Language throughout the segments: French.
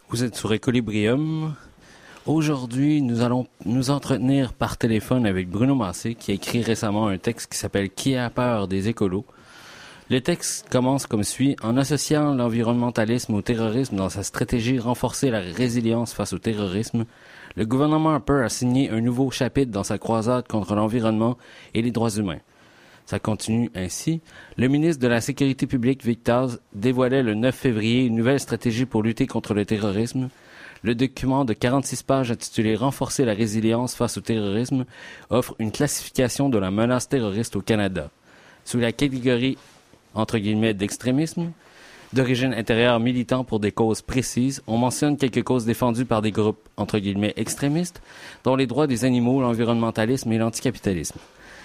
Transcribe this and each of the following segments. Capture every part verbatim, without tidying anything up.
Vous êtes sur Équilibrium. Aujourd'hui, nous allons nous entretenir par téléphone avec Bruno Massé, qui a écrit récemment un texte qui s'appelle « Qui a peur des écolos ». Le texte commence comme suit. En associant l'environnementalisme au terrorisme dans sa stratégie renforcer la résilience face au terrorisme, le gouvernement Harper a signé un nouveau chapitre dans sa croisade contre l'environnement et les droits humains. Ça continue ainsi. Le ministre de la Sécurité publique, Vic Taz, dévoilait le neuf février une nouvelle stratégie pour lutter contre le terrorisme. Le document de quarante-six pages intitulé « Renforcer la résilience face au terrorisme » offre une classification de la menace terroriste au Canada. Sous la catégorie, entre guillemets, d'extrémisme, d'origine intérieure militant pour des causes précises, on mentionne quelques causes défendues par des groupes, entre guillemets, extrémistes, dont les droits des animaux, l'environnementalisme et l'anticapitalisme.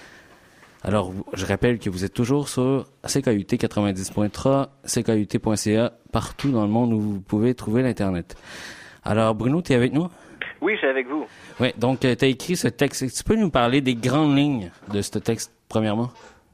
Alors, je rappelle que vous êtes toujours sur C K U T quatre-vingt-dix point trois, C K U T point C A, partout dans le monde où vous pouvez trouver l'Internet. Alors, Bruno, tu es avec nous? Oui, je suis avec vous. Oui, donc tu as écrit ce texte. Tu peux nous parler des grandes lignes de ce texte, premièrement?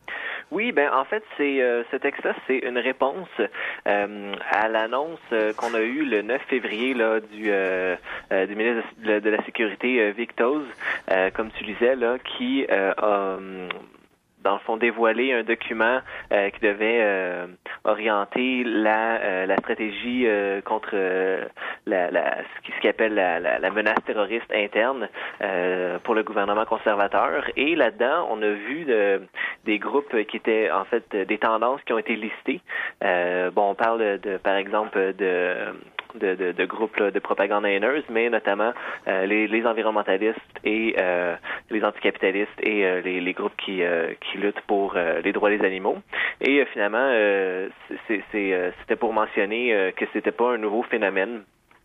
Oui, ben en fait, c'est euh, ce texte-là, c'est une réponse euh, à l'annonce euh, qu'on a eue le neuf février là du euh, euh, du ministre de, de la Sécurité, euh, Vic Taz, euh, comme tu disais là, qui euh, a dans le fond, dévoilé un document euh, qui devait euh, orienter la, euh, la stratégie euh, contre euh, la, la, ce qu'il appelle la, la, la menace terroriste interne euh, pour le gouvernement conservateur. Et là-dedans, on a vu de, des groupes qui étaient, en fait, des tendances qui ont été listées. Euh, bon, on parle, de, par exemple, de... De, de, de groupes là, de propagande haineuse, mais notamment euh, les, les environnementalistes et euh, les anticapitalistes et euh, les, les groupes qui, euh, qui luttent pour euh, les droits des animaux. Et euh, finalement, euh, c'est, c'est, euh, c'était pour mentionner euh, que c'était pas un nouveau phénomène,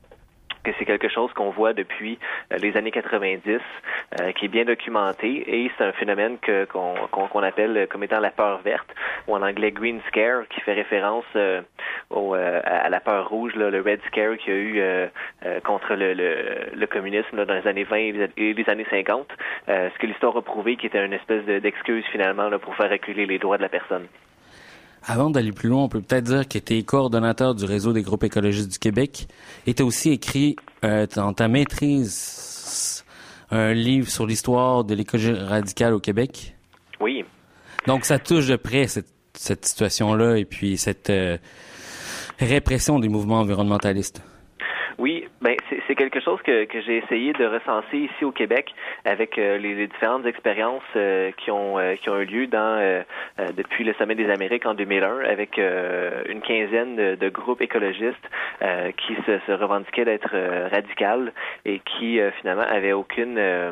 que c'est quelque chose qu'on voit depuis euh, les années quatre-vingt-dix, euh, qui est bien documenté, et c'est un phénomène que, qu'on, qu'on, qu'on appelle comme étant la peur verte, ou en anglais Green Scare, qui fait référence euh, au, euh, à la peur rouge, là, le Red Scare qu'il y a eu euh, euh, contre le, le, le communisme là, dans les années vingt et les années cinquante, euh, ce que l'histoire a prouvé qui était une espèce de, d'excuse finalement là, pour faire reculer les droits de la personne. Avant d'aller plus loin, on peut peut-être dire que tu es coordonnateur du Réseau des groupes écologistes du Québec et tu as aussi écrit euh, dans ta maîtrise un livre sur l'histoire de l'écologie radicale au Québec. Oui. Donc, ça touche de près cette, cette situation-là et puis cette euh, répression des mouvements environnementalistes. Oui, ben c'est, c'est quelque chose que, que j'ai essayé de recenser ici au Québec avec euh, les, les différentes expériences euh, qui ont euh, qui ont eu lieu dans euh, euh, depuis le Sommet des Amériques en deux mille un, avec euh, une quinzaine de, de groupes écologistes euh, qui se, se revendiquaient d'être euh, radicales et qui euh, finalement avaient aucune euh,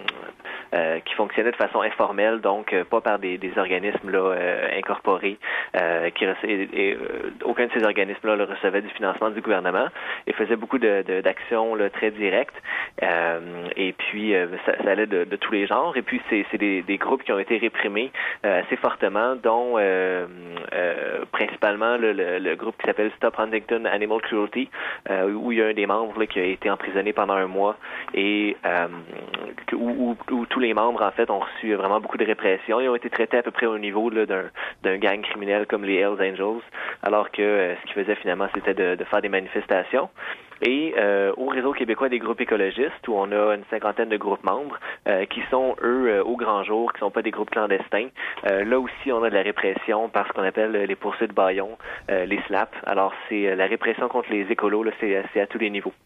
Euh, qui fonctionnaient de façon informelle, donc euh, pas par des, des organismes là euh, incorporés. Euh, qui rece- et, et, euh, aucun de ces organismes-là le recevait du financement du gouvernement et faisait beaucoup de, de, d'actions là, très directes. Euh, et puis euh, ça, ça allait de, de tous les genres. Et puis c'est, c'est des, des groupes qui ont été réprimés euh, assez fortement, dont euh, euh, principalement là, le, le groupe qui s'appelle Stop Huntington Animal Cruelty, euh, où il y a un des membres là, qui a été emprisonné pendant un mois et euh, où, où, où tous les membres, en fait, ont reçu vraiment beaucoup de répression. Ils ont été traités à peu près au niveau là, d'un, d'un gang criminel comme les Hells Angels, alors que euh, ce qu'ils faisaient finalement, c'était de, de faire des manifestations. Et euh, au Réseau québécois des groupes écologistes, où on a une cinquantaine de groupes membres, euh, qui sont, eux, euh, au grand jour, qui sont pas des groupes clandestins. Euh, là aussi, on a de la répression par ce qu'on appelle les poursuites bâillons, euh, les slaps. Alors, c'est la répression contre les écolos, là, c'est, c'est à tous les niveaux.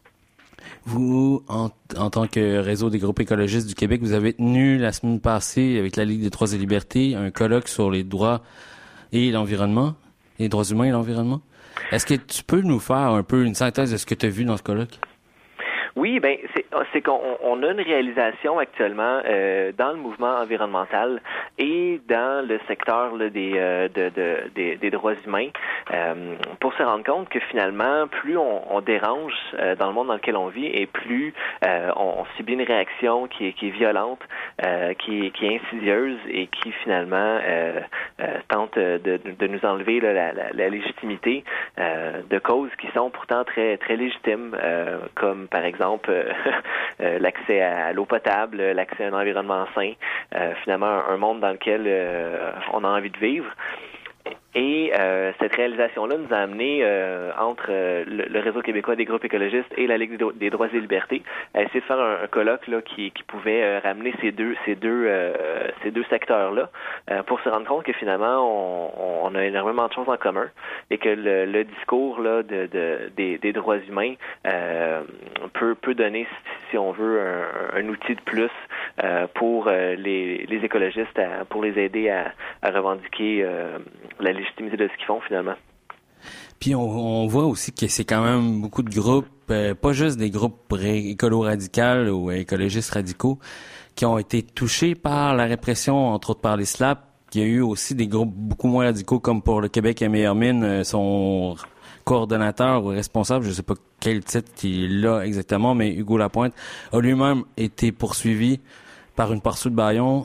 Vous, en, en tant que Réseau des groupes écologistes du Québec, vous avez tenu la semaine passée avec la Ligue des droits et libertés un colloque sur les droits et l'environnement, les droits humains et l'environnement. Est-ce que tu peux nous faire un peu une synthèse de ce que tu as vu dans ce colloque? Oui, ben c'est, c'est qu'on on a une réalisation actuellement euh, dans le mouvement environnemental et dans le secteur là, des, euh, de, de, des, des droits humains euh, pour se rendre compte que finalement, plus on, on dérange euh, dans le monde dans lequel on vit et plus euh, on, on subit une réaction qui est, qui est violente, euh, qui, qui est insidieuse et qui finalement euh, euh, tente de, de nous enlever là, la, la, la légitimité euh, de causes qui sont pourtant très, très légitimes, euh, comme par exemple exemple euh, l'accès à l'eau potable, l'accès à un environnement sain, euh, finalement un, un monde dans lequel euh, on a envie de vivre. Et euh, cette réalisation-là nous a amené, euh, entre euh, le, le Réseau québécois des groupes écologistes et la Ligue des, des droits et libertés, à essayer de faire un, un colloque là, qui, qui pouvait euh, ramener ces deux, ces deux, euh, ces deux secteurs-là, euh, pour se rendre compte que finalement, on, on a énormément de choses en commun et que le, le discours là, de, de, des, des droits humains euh, peut, peut donner, si on veut, un, un outil de plus euh, pour euh, les, les écologistes, à, pour les aider à, à revendiquer euh, la légitimité de ce qu'ils font finalement. Puis on, on voit aussi que c'est quand même beaucoup de groupes, euh, pas juste des groupes écolo-radicaux ou écologistes radicaux, qui ont été touchés par la répression, entre autres par les S L A P. Il y a eu aussi des groupes beaucoup moins radicaux, comme pour le Québec et Meilleure Mine, euh, son coordonnateur ou responsable, je ne sais pas quel titre il a exactement, mais Hugo Lapointe a lui-même été poursuivi par une poursuite bâillon.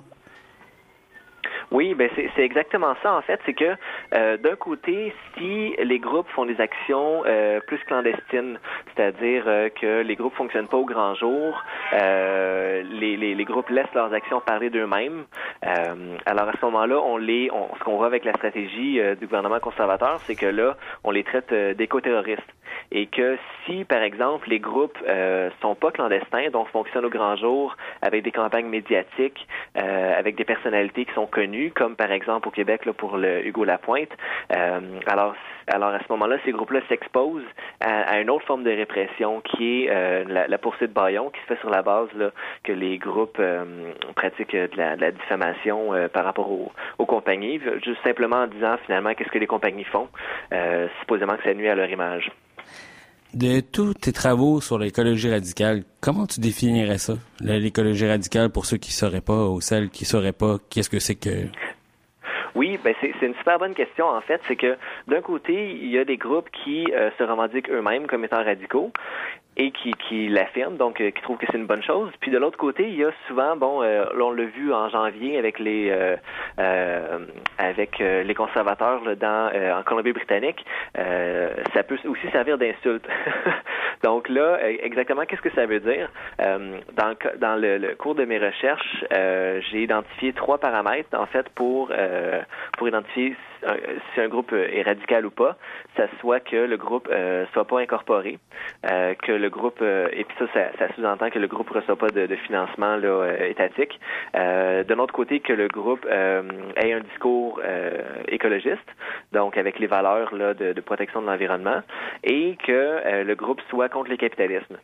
Oui, ben c'est, c'est exactement ça en fait, c'est que euh, d'un côté, si les groupes font des actions euh, plus clandestines, c'est-à-dire euh, que les groupes fonctionnent pas au grand jour, euh, les, les, les groupes laissent leurs actions parler d'eux-mêmes. Euh, alors à ce moment-là, on les, on, ce qu'on voit avec la stratégie euh, du gouvernement conservateur, c'est que là, on les traite euh, d'éco-terroristes. Et que si, par exemple, les groupes euh, sont pas clandestins, donc fonctionnent au grand jour avec des campagnes médiatiques, euh, avec des personnalités qui sont connues, comme par exemple au Québec là, pour le Hugo Lapointe, euh, alors alors à ce moment-là, ces groupes-là s'exposent à, à une autre forme de répression qui est euh, la, la poursuite bâillon, qui se fait sur la base là, que les groupes euh, pratiquent de la, de la diffamation euh, par rapport aux, aux compagnies, juste simplement en disant finalement qu'est-ce que les compagnies font, euh, supposément que ça nuit à leur image. De tous tes travaux sur l'écologie radicale, comment tu définirais ça, l'écologie radicale, pour ceux qui ne sauraient pas ou celles qui ne sauraient pas, qu'est-ce que c'est que... Oui, ben c'est, c'est une super bonne question en fait. C'est que d'un côté, il y a des groupes qui euh, se revendiquent eux-mêmes comme étant radicaux et qui, qui l'affirment, donc euh, qui trouvent que c'est une bonne chose. Puis de l'autre côté, il y a souvent, bon, euh, on l'a vu en janvier avec les euh, euh, avec euh, les conservateurs là, dans euh, en Colombie-Britannique, euh, ça peut aussi servir d'insulte. Donc là, exactement, qu'est-ce que ça veut dire? Euh, dans dans le, le cours de mes recherches, euh, j'ai identifié trois paramètres en fait pour euh, pour identifier si un groupe est radical ou pas. Ça soit que le groupe euh, soit pas incorporé, euh, que le groupe euh, et puis ça, ça, ça sous-entend que le groupe reçoit pas de, de financement là, euh, étatique. Euh, de l'autre côté, que le groupe euh, ait un discours euh, écologiste, donc avec les valeurs là, de, de protection de l'environnement, et que euh, le groupe soit contre le capitalisme.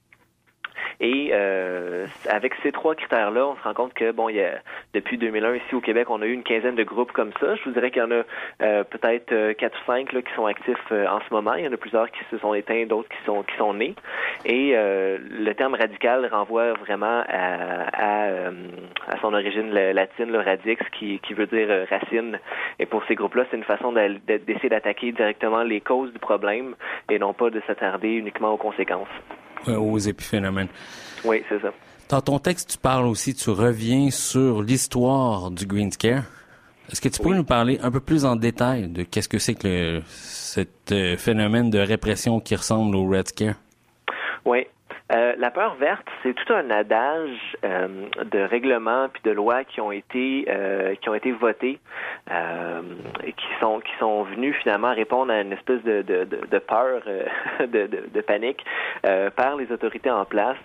Et euh, avec ces trois critères-là, on se rend compte que bon, il y a depuis deux mille un ici au Québec, on a eu une quinzaine de groupes comme ça. Je vous dirais qu'il y en a euh, peut-être euh, quatre ou cinq là, qui sont actifs euh, en ce moment. Il y en a plusieurs qui se sont éteints, d'autres qui sont qui sont nés. Et euh, le terme radical renvoie vraiment à, à, euh, à son origine latine, le radix, qui, qui veut dire euh, racine. Et pour ces groupes-là, c'est une façon d'essayer d'attaquer directement les causes du problème et non pas de s'attarder uniquement aux conséquences. Aux épiphénomènes. Oui, c'est ça. Dans ton texte, tu parles aussi, tu reviens sur l'histoire du Green Scare. Est-ce que tu pourrais oui. nous parler un peu plus en détail de qu'est-ce que c'est que le, cet euh, phénomène de répression qui ressemble au Red Scare? Oui. Euh, la peur verte, c'est tout un adage euh, de règlements puis de lois qui ont été euh, qui ont été votés euh, et qui sont qui sont venus finalement répondre à une espèce de de, de, de peur, euh, de, de, de panique euh, par les autorités en place.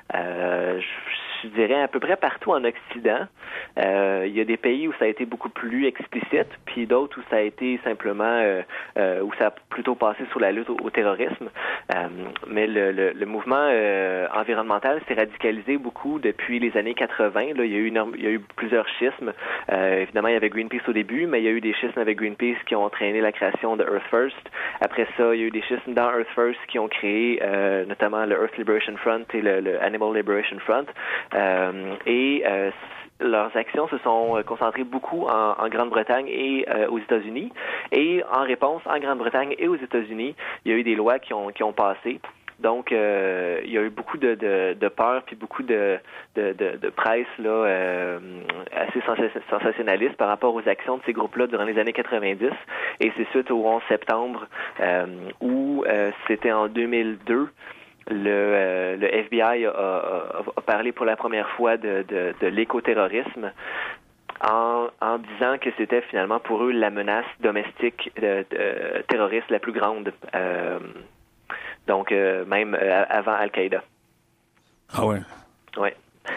Euh, je, je dirais à peu près partout en Occident. Euh, il y a des pays où ça a été beaucoup plus explicite, puis d'autres où ça a été simplement euh, euh, où ça a plutôt passé sur la lutte au, au terrorisme. Euh, mais le, le, le mouvement euh, environnemental s'est radicalisé beaucoup depuis les années quatre-vingts. Là, il y a eu une, il y a eu plusieurs schismes. Euh, évidemment, il y avait Greenpeace au début, mais il y a eu des schismes avec Greenpeace qui ont entraîné la création de Earth First. Après ça, il y a eu des schismes dans Earth First qui ont créé euh, notamment le Earth Liberation Front et le, le Animal Liberation Front. Euh, et euh, leurs actions se sont concentrées beaucoup en, en Grande-Bretagne et euh, aux États-Unis. Et en réponse, en Grande-Bretagne et aux États-Unis, il y a eu des lois qui ont, qui ont passé. Donc, euh, il y a eu beaucoup de, de, de peur puis beaucoup de, de, de, de presse là, euh, assez sensationnaliste par rapport aux actions de ces groupes-là durant les années quatre-vingt-dix. Et c'est suite au onze septembre euh, où euh, c'était en deux mille deux. Le, euh, le F B I a, a, a parlé pour la première fois de, de, de l'écoterrorisme en, en disant que c'était finalement pour eux la menace domestique euh, euh, terroriste la plus grande, euh, donc euh, même euh, avant Al-Qaïda. Ah ouais. Ouais.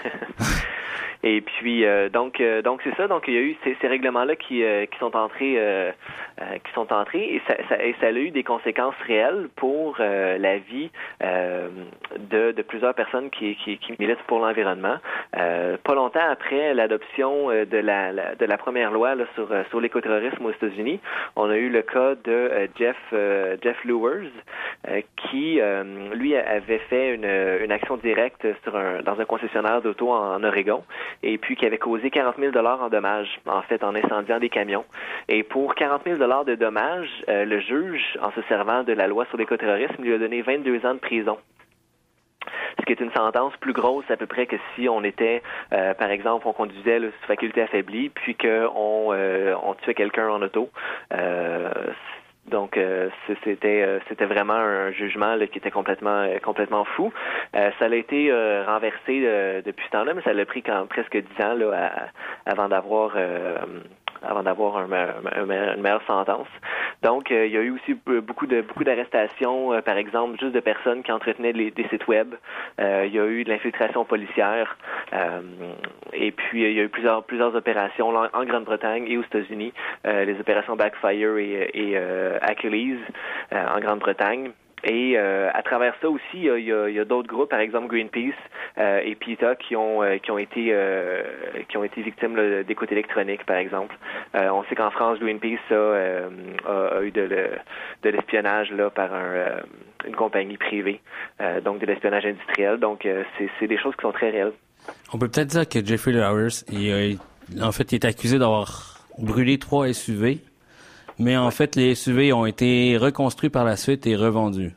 Et puis euh, donc euh, donc c'est ça, donc il y a eu ces, ces règlements-là qui euh, qui sont entrés euh, euh, qui sont entrés et ça, ça et ça a eu des conséquences réelles pour euh, la vie euh, de, de plusieurs personnes qui qui, qui militent pour l'environnement. Euh, pas longtemps après l'adoption de la, la de la première loi là, sur sur l'écoterrorisme aux États-Unis, on a eu le cas de euh, Jeff euh, Jeff Lewers euh, qui euh, lui avait fait une une action directe sur un dans un concessionnaire d'auto en, en Oregon. Et puis qui avait causé quarante mille dollars en dommages, en fait, en incendiant des camions. Et pour quarante mille dollars de dommages, euh, le juge, en se servant de la loi sur l'écoterrorisme, lui a donné vingt-deux ans de prison. Ce qui est une sentence plus grosse à peu près que si on était, euh, par exemple, on conduisait là, sous faculté affaiblie, puis qu'on euh, on tuait quelqu'un en auto. Euh, Donc euh, c'était euh, c'était vraiment un jugement là, qui était complètement euh, complètement fou. Euh, ça a été euh, renversé euh, depuis ce temps-là, mais ça l'a pris quand presque dix ans là à, avant d'avoir euh, avant d'avoir un, un, un, une meilleure sentence. Donc euh, il y a eu aussi beaucoup de beaucoup d'arrestations, euh, par exemple, juste de personnes qui entretenaient les, des sites web. Euh, il y a eu de l'infiltration policière. Euh, et puis il y a eu plusieurs plusieurs opérations là, en Grande-Bretagne et aux États-Unis, euh, les opérations Backfire et, et euh, Achilles euh, en Grande-Bretagne. Et euh, à travers ça aussi, il y a, il y a, il y a d'autres groupes, par exemple Greenpeace euh, et PETA, qui ont euh, qui ont été euh, qui ont été victimes là, d'écoute électronique, par exemple. Euh, on sait qu'en France, Greenpeace ça, euh, a, a eu de, le, de l'espionnage là par un, euh, une compagnie privée, euh, donc de l'espionnage industriel. Donc euh, c'est, c'est des choses qui sont très réelles. On peut peut-être dire que Jeffrey Lewers, il a, en fait, il est accusé d'avoir brûlé trois S U V. Mais en fait, les S U V ont été reconstruits par la suite et revendus.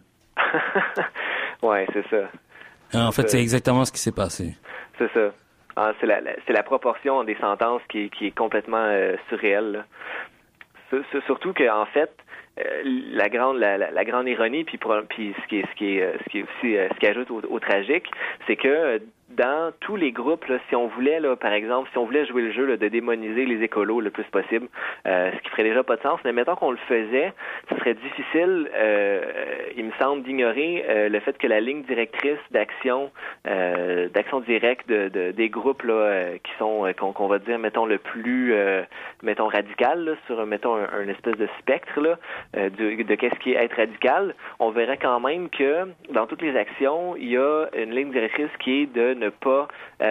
Ouais, c'est ça. En fait, c'est, c'est exactement ce qui s'est passé. C'est ça. Ah, c'est la, la c'est la proportion des sentences qui, qui est complètement euh, surréelle. C'est, c'est surtout qu'en fait, euh, la grande la, la, la grande ironie, puis puis ce qui est ce qui est ce qui est aussi euh, ce qui ajoute au, au tragique, c'est que dans tous les groupes, là, si on voulait, là, par exemple, si on voulait jouer le jeu là, de démoniser les écolos le plus possible, euh, ce qui ferait déjà pas de sens, mais mettons qu'on le faisait, ce serait difficile, euh, il me semble, d'ignorer euh, le fait que la ligne directrice d'action, euh, d'action directe de, de, des groupes là, euh, qui sont, euh, qu'on, qu'on va dire, mettons, le plus, euh, mettons, radical, là, sur, mettons, un, un espèce de spectre là, euh, de, de qu'est-ce qui est être radical, on verrait quand même que dans toutes les actions, il y a une ligne directrice qui est de ne pas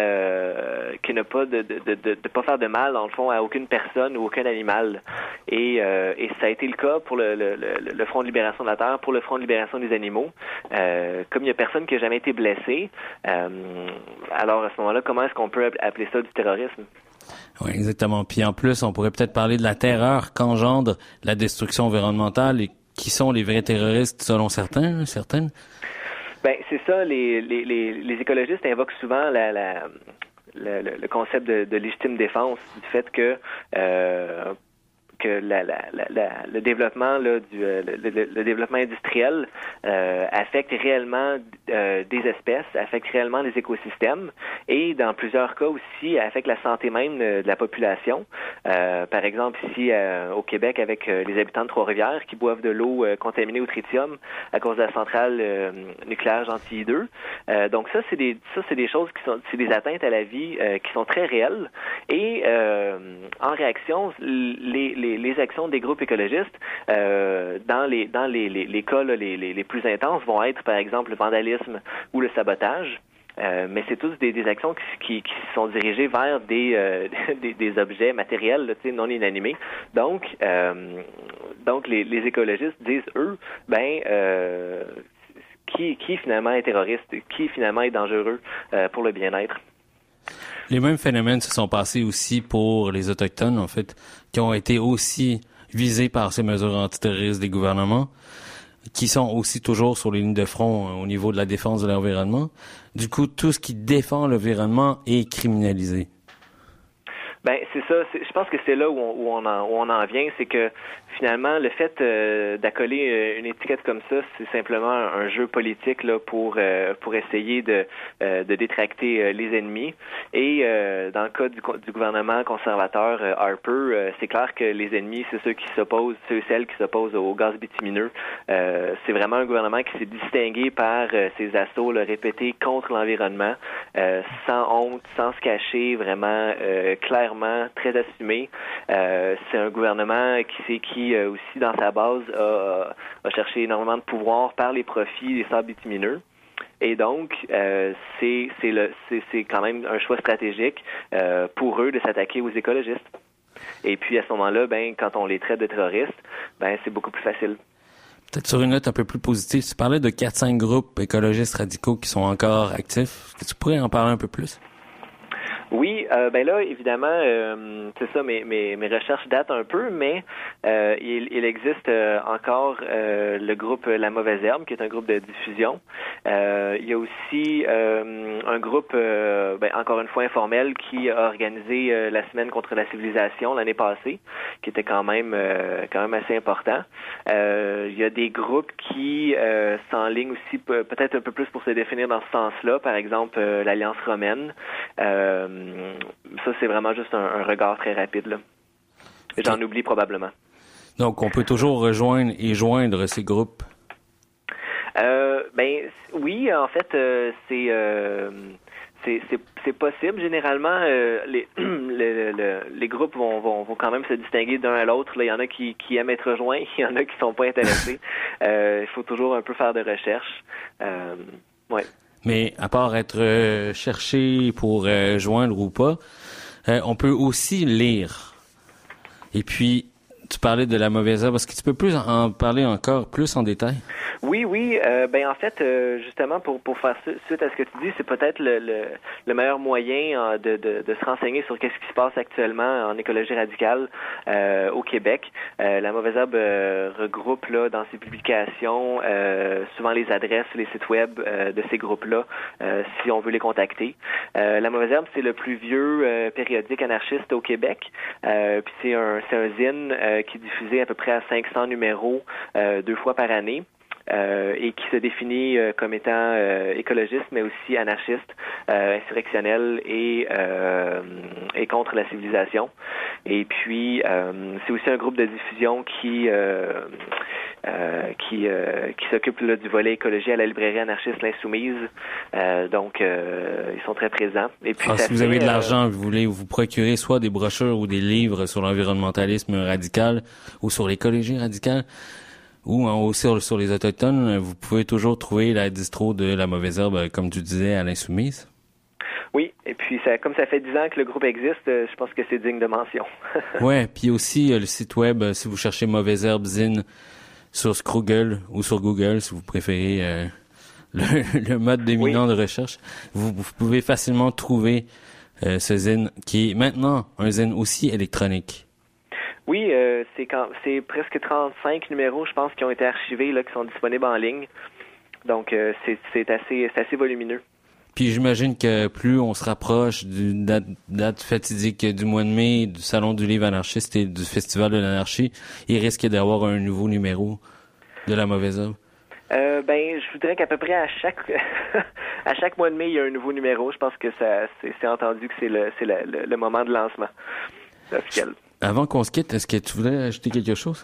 euh, qui ne pas de, de, de, de pas faire de mal dans le fond à aucune personne ou aucun animal. Et, euh, et ça a été le cas pour le, le, le, le Front de libération de la Terre, pour le Front de libération des animaux. Euh, comme il n'y a personne qui a jamais été blessé, euh, alors à ce moment-là, comment est-ce qu'on peut appeler ça du terrorisme? Oui, exactement. Puis en plus, on pourrait peut-être parler de la terreur qu'engendre la destruction environnementale et qui sont les vrais terroristes selon certains, certaines. Ben c'est ça. Les, les, les, les écologistes invoquent souvent la, la, le, le concept de, de légitime défense du fait que euh, que la, la, la, la, le développement là, du le, le, le développement industriel euh, affecte réellement euh, des espèces, affecte réellement les écosystèmes et dans plusieurs cas aussi affecte la santé même de la population. Euh, par exemple ici euh, au Québec avec euh, les habitants de Trois-Rivières qui boivent de l'eau euh, contaminée au tritium à cause de la centrale euh, nucléaire Gentilly deux. Euh, donc ça c'est des ça c'est des choses qui sont c'est des atteintes à la vie euh, qui sont très réelles et euh, en réaction les, les les actions des groupes écologistes euh, dans les dans les, les, les cas là, les, les, les plus intenses vont être par exemple le vandalisme ou le sabotage. Euh, mais c'est tous des, des actions qui, qui, qui sont dirigées vers des, euh, des, des objets matériels là, non inanimés. Donc, euh, donc les, les écologistes disent, eux, ben, euh, qui, qui finalement est terroriste, qui finalement est dangereux euh, pour le bien-être. Les mêmes phénomènes se sont passés aussi pour les Autochtones, en fait, qui ont été aussi visés par ces mesures antiterroristes des gouvernements, qui sont aussi toujours sur les lignes de front au niveau de la défense de l'environnement. Du coup, tout ce qui défend l'environnement est criminalisé. Ben c'est ça. C'est, je pense que c'est là où on, où on, en, où on en vient, c'est que finalement le fait euh, d'accoler euh, une étiquette comme ça, c'est simplement un, un jeu politique là pour euh, pour essayer de euh, de détracter euh, les ennemis. Et euh, dans le cas du, du gouvernement conservateur euh, Harper, euh, c'est clair que les ennemis, c'est ceux qui s'opposent, ceux et celles qui s'opposent au gaz bitumineux. Euh, c'est vraiment un gouvernement qui s'est distingué par euh, ses assauts là, répétés contre l'environnement, euh, sans honte, sans se cacher, vraiment euh, clairement. Très assumé. Euh, c'est un gouvernement qui c'est qui euh, aussi dans sa base a, a cherché énormément de pouvoir par les profits des sables bitumineux. Et donc, euh, c'est c'est le c'est, c'est quand même un choix stratégique euh, pour eux de s'attaquer aux écologistes. Et puis à ce moment-là, ben quand on les traite de terroristes, ben c'est beaucoup plus facile. Peut-être sur une note un peu plus positive, tu parlais de quatre cinq groupes écologistes radicaux qui sont encore actifs. Est-ce que tu pourrais en parler un peu plus? Oui, euh, ben là, évidemment, euh, c'est ça, mes, mes, mes recherches datent un peu, mais euh, il, il existe euh, encore euh, le groupe La Mauvaise Herbe, qui est un groupe de diffusion. Euh, il y a aussi euh, un groupe, euh, ben, encore une fois informel, qui a organisé euh, la Semaine contre la civilisation l'année passée, qui était quand même euh, quand même assez important. Euh, il y a des groupes qui euh, s'enlignent aussi peut-être un peu plus pour se définir dans ce sens-là, par exemple euh, l'Alliance romaine. Euh, Ça, c'est vraiment juste un, un regard très rapide, là. J'en okay. oublie probablement. Donc, on peut toujours rejoindre et joindre ces groupes? Euh, ben, oui, en fait, euh, c'est, euh, c'est, c'est, c'est possible. Généralement, euh, les, les, les, les groupes vont, vont, vont quand même se distinguer d'un à l'autre. Là, il y en a qui, qui aiment être rejoints, il y en a qui sont pas intéressés. euh, il faut toujours un peu faire de recherche. Euh, ouais. Mais à part être euh, cherché pour euh, joindre ou pas, euh, on peut aussi lire. Et puis, tu parlais de La Mauvaise Herbe. Est-ce que tu peux plus en parler encore plus en détail? Oui, oui. Euh, ben en fait, euh, justement, pour pour faire suite à ce que tu dis, c'est peut-être le le, le meilleur moyen euh, de, de de se renseigner sur qu'est-ce qui se passe actuellement en écologie radicale euh, au Québec. Euh, La Mauvaise Herbe euh, regroupe là dans ses publications euh, souvent les adresses, les sites web euh, de ces groupes-là, euh, si on veut les contacter. Euh, La Mauvaise Herbe, c'est le plus vieux euh, périodique anarchiste au Québec. Euh, puis c'est un c'est un zine euh, qui est diffusé à peu près à cinq cents numéros euh, deux fois par année. Euh, et qui se définit euh, comme étant euh, écologiste, mais aussi anarchiste, euh, insurrectionnel et, euh, et contre la civilisation. Et puis, euh, c'est aussi un groupe de diffusion qui euh, euh, qui, euh, qui s'occupe là, du volet écologie à la librairie anarchiste L'Insoumise. Euh, donc, euh, ils sont très présents. Et puis, ah, ça si vous fait, avez de euh, l'argent, vous voulez vous procurer soit des brochures ou des livres sur l'environnementalisme radical ou sur l'écologie radicale, ou aussi sur, sur les Autochtones, vous pouvez toujours trouver la distro de La Mauvaise Herbe, comme tu disais, à l'Insoumise. Oui, et puis ça, comme ça fait dix ans que le groupe existe, je pense que c'est digne de mention. Ouais, puis aussi le site web, si vous cherchez Mauvaise Herbe Zine sur Google ou sur Google, si vous préférez euh, le, le mode dominant oui. de recherche, vous, vous pouvez facilement trouver euh, ce zine qui est maintenant un zine aussi électronique. Oui, euh, c'est quand c'est presque trente-cinq numéros, je pense, qui ont été archivés, là, qui sont disponibles en ligne. Donc, euh, c'est, c'est assez, c'est assez volumineux. Puis j'imagine que plus on se rapproche d'une date, date fatidique du mois de mai, du Salon du livre anarchiste et du Festival de l'anarchie, il risque d'avoir un nouveau numéro de La Mauvaise Herbe. Euh, ben, je voudrais qu'à peu près à chaque à chaque mois de mai, il y a un nouveau numéro. Je pense que ça, c'est, c'est entendu que c'est le c'est le, le, le moment de lancement officiel. Avant qu'on se quitte, est-ce que tu voudrais ajouter quelque chose?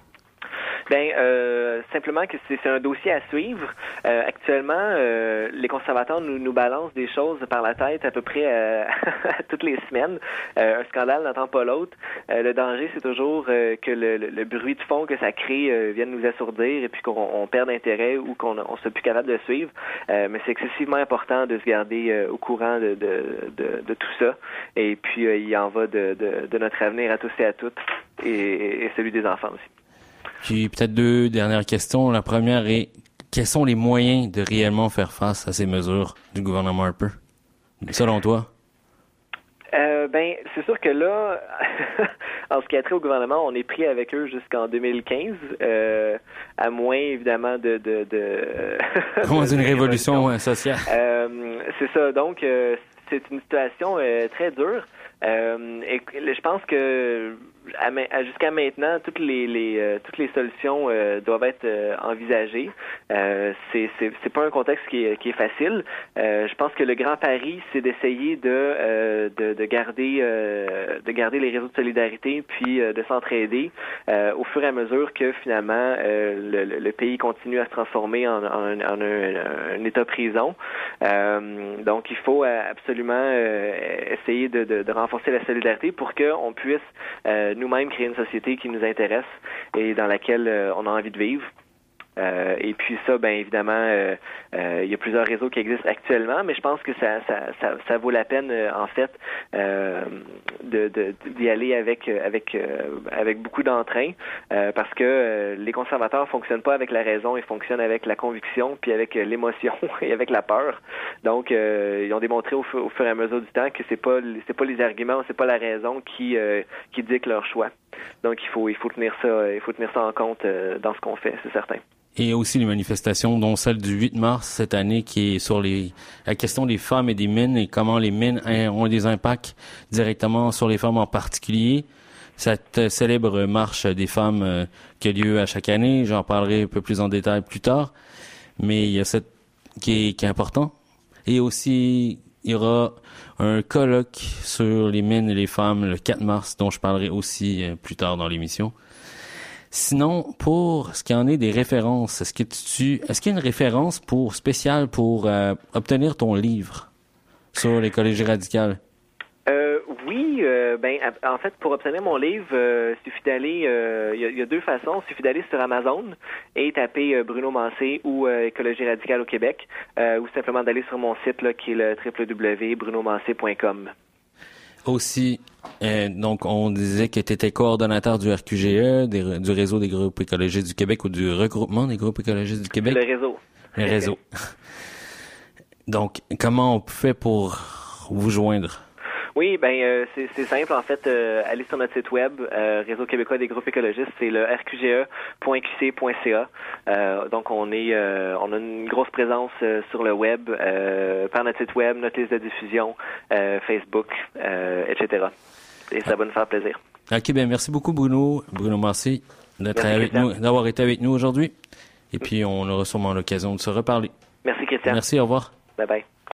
Ben, euh, simplement que c'est, c'est un dossier à suivre. Euh, actuellement, euh, les conservateurs nous, nous balancent des choses par la tête à peu près euh, toutes les semaines. Euh, un scandale n'attend pas l'autre. Euh, le danger, c'est toujours euh, que le, le, le bruit de fond que ça crée euh, vienne nous assourdir et puis qu'on on perde intérêt ou qu'on on soit plus capable de suivre. Euh, mais c'est excessivement important de se garder euh, au courant de, de, de, de tout ça. Et puis, euh, il en va de, de, de notre avenir à tous et à toutes et, et celui des enfants aussi. Puis peut-être deux dernières questions. La première est, quels sont les moyens de réellement faire face à ces mesures du gouvernement Harper, selon toi? Euh, ben, c'est sûr que là, en ce qui a trait au gouvernement, on est pris avec eux jusqu'en deux mille quinze, euh, à moins évidemment de... de, de Comment une révolution, révolution sociale? Euh, c'est ça, donc... Euh, c'est une situation euh, très dure. Euh, et, je pense que à, à, jusqu'à maintenant, toutes les, les euh, toutes les solutions euh, doivent être euh, envisagées. Euh, c'est, c'est c'est pas un contexte qui est qui est facile. Euh, je pense que le grand pari, c'est d'essayer de euh, de, de garder euh, de garder les réseaux de solidarité, puis euh, de s'entraider euh, au fur et à mesure que finalement euh, le, le pays continue à se transformer en, en, en un, un État prison. Euh, donc, il faut absolument euh, essayer de, de, de renforcer la solidarité pour qu'on puisse euh, nous-mêmes créer une société qui nous intéresse et dans laquelle euh, on a envie de vivre. Euh, et puis ça, ben évidemment, euh, euh, il y a plusieurs réseaux qui existent actuellement, mais je pense que ça, ça, ça, ça vaut la peine, euh, en fait, euh, de, de, d'y aller avec, avec, euh, avec beaucoup d'entrain, euh, parce que euh, les conservateurs fonctionnent pas avec la raison, ils fonctionnent avec la conviction, puis avec euh, l'émotion et avec la peur. Donc, euh, ils ont démontré au, au fur et à mesure du temps que c'est pas, c'est pas les arguments, c'est pas la raison qui, euh, qui dicte leur choix. Donc, il faut, il faut tenir ça, il faut tenir ça en compte euh, dans ce qu'on fait, c'est certain. Et aussi les manifestations, dont celle du huit mars cette année, qui est sur les la question des femmes et des mines et comment les mines ont des impacts directement sur les femmes en particulier. Cette célèbre marche des femmes euh, qui a lieu à chaque année, j'en parlerai un peu plus en détail plus tard, mais il y a cette qui est, qui est important. Et aussi, il y aura un colloque sur les mines et les femmes le quatre mars, dont je parlerai aussi euh, plus tard dans l'émission. Sinon, pour ce qui en est des références, est-ce que tu, est-ce qu'il y a une référence pour spéciale pour euh, obtenir ton livre sur l'écologie radicale? Euh, oui, euh, ben en fait, pour obtenir mon livre, euh, il suffit d'aller, euh, il y, a, il y a deux façons. Il suffit d'aller sur Amazon et taper euh, Bruno Mancé ou euh, Écologie radicale au Québec, euh, ou simplement d'aller sur mon site là, qui est le w w w point bruno mancé point com. Aussi, euh, donc on disait que tu étais coordonnateur du R Q G E, des, du réseau des groupes écologistes du Québec ou du regroupement des groupes écologistes du Québec. Le réseau. Le réseau. Donc, comment on fait pour vous joindre? Oui, ben euh, c'est, c'est simple en fait. Euh, allez sur notre site web, euh, Réseau québécois des groupes écologistes, c'est le r q g e point q c point c a. Euh, donc on est, euh, on a une grosse présence euh, sur le web, euh, par notre site web, notre liste de diffusion, euh, Facebook, euh, et cetera. Et ça va nous faire plaisir. Ok, ben merci beaucoup Bruno, Bruno Mancé, d'être avec nous, d'avoir été avec nous aujourd'hui. Et puis on aura sûrement l'occasion de se reparler. Merci Christian. Merci, au revoir. Bye bye.